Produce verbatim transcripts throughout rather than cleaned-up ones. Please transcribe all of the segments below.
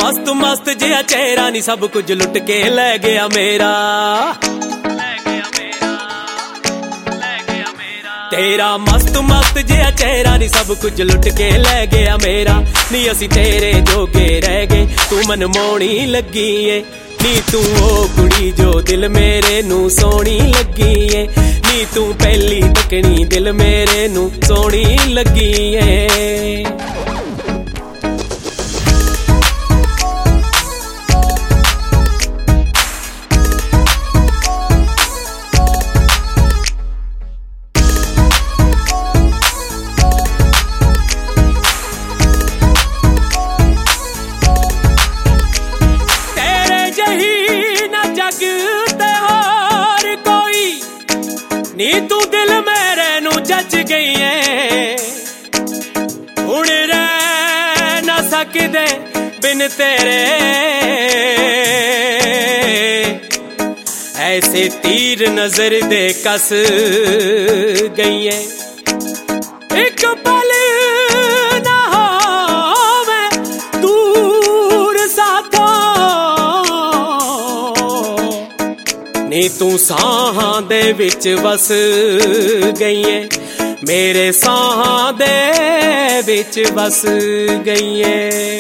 मस्त मस्त जिहा चेहरा नी सब कुछ लुट के लै गया मेरा। तेरा मस्त मस्त जिहा चेहरा नी सब कुछ लुट के लै गया मेरा। नी असी तेरे जोगे रह गए, तू मन मोहनी लगी है। नी तू ओ कुड़ी जो दिल मेरे नू सोहनी लगी है। नी तू पहली तकनी दिल मेरे नू सोहनी लगी है। नी तू दिल मेरे नू जज गई है, हुण रह ना सकदे बिन तेरे। ऐसे तीर नजर दे कस गई है, एक पल ना होवे दूर साथों। नी तू साहां दे विच बस गई है, मेरे साहां दे विच बस गई है।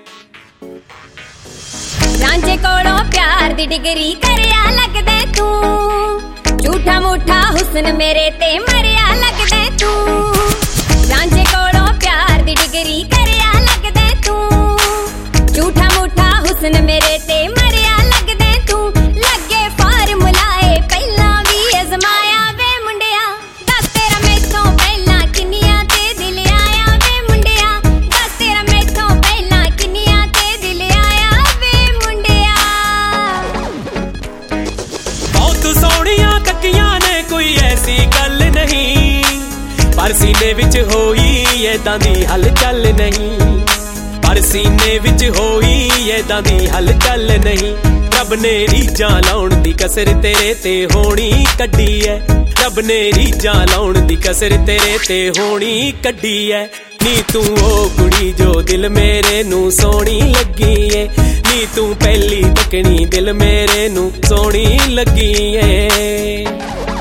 रांझे कोलों प्यार दी डिग्री करया लगदे तू, झूठा मूठा हुस्न मेरे ते मरिया लगदे तू। रांझे कोलों प्यार दी डिग्री करया लगदे तू, झूठा मूठा हुस्न मेरे ते मरिया लगदे तू। लगे फार्मूलाए पहला भी अजमाया वे मुंडिया, दस तेरा मैथों पहला किन्नियां ते दिल आया वे मुंडिया। दस तेरा मैथों पहला किन्नियां ते दिल आया वे मुंडिया। बहुत सोहणियां तकियां ने कोई ऐसी गल नहीं, पर सीने विच होई ऐदां दी हलचल नहीं। पर सीने विच होई ऐदां दी हलचल नहीं। रब ने रीझां लाउण दी कसर तेरे ते होनी कड्डी है। रब ने रीझां लाउण दी कसर तेरे ते होनी कड्डी है। नी तू ओ कुड़ी जो दिल मेरे नू सोहनी लगी है। नी तू पहली तकनी दिल मेरे नू सोहनी लगी है।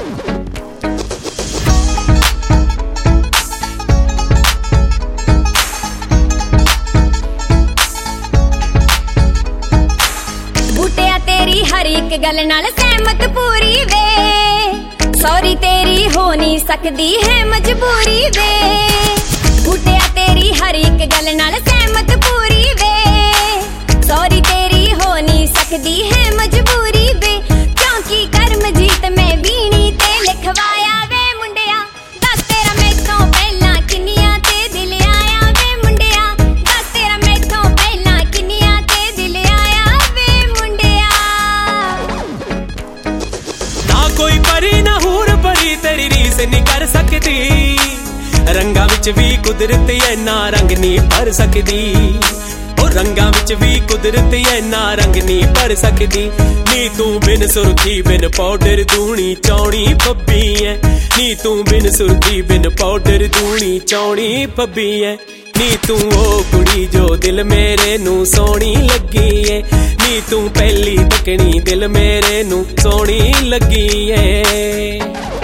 हर एक गल नाल सहमत पूरी वे, सॉरी तेरी हो नहीं सकदी है मजबूरी वे। बूटिया तेरी हर एक गल नाल सहमत पूरी वे, सॉरी तेरी हो नहीं सकदी है मजबूरी वे। क्योंकि कर्म जीत मैं वीणी ते लिखवाया वे मुंडिया। दस तेरा मैथों पहला किन्नियां ते दिल आया वे मुंडिया। दस तेरा मैथों पहला किन्नियां ते दिल आया वे मुंडिया। कोई परी ना हूर परी तेरी रीस नहीं कर सकती, रंगा विच भी कुदरत ऐना रंग नहीं भर सकदी। ओ रंगा विच भी कुदरत ऐना रंग नहीं भर सकदी। नी तू बिन सुरखी बिन पाउडर दूनी चौनी फब्बी है। नी तू बिन सुरखी बिन पाउडर दूनी चौनी फब्बी है। नी तू ओ कुड़ी जो दिल मेरे नू सोहनी लगी है। नी तू पहली तकनी दिल मेरे नू सोहनी लगी है।